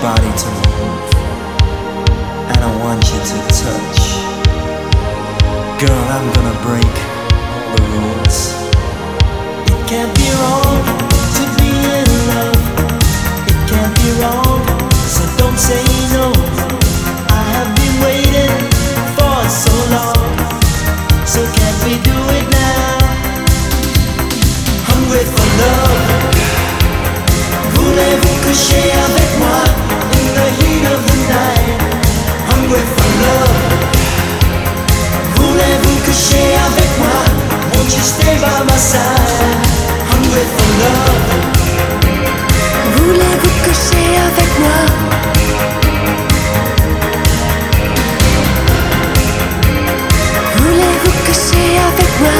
body to move, and I want you to touch. Girl, I'm gonna break all the rules. It can't be wrong to be in love. It can't be wrong, so don't say no. I have been waiting for so long, so can't we do it now? Hungry for love. Voulez-vous coucher avec moi in the heat of the night? Hungry for love. Voulez-vous coucher avec moi? Won't you stay by my side? Hungry for love. Voulez-vous coucher avec moi? Voulez-vous coucher avec moi?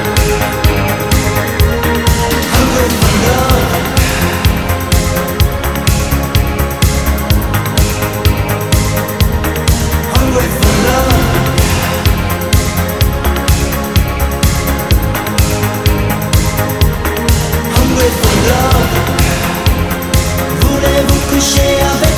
Hungry for love. Hungry for love. Hungry for love. Voulez-vous coucher avec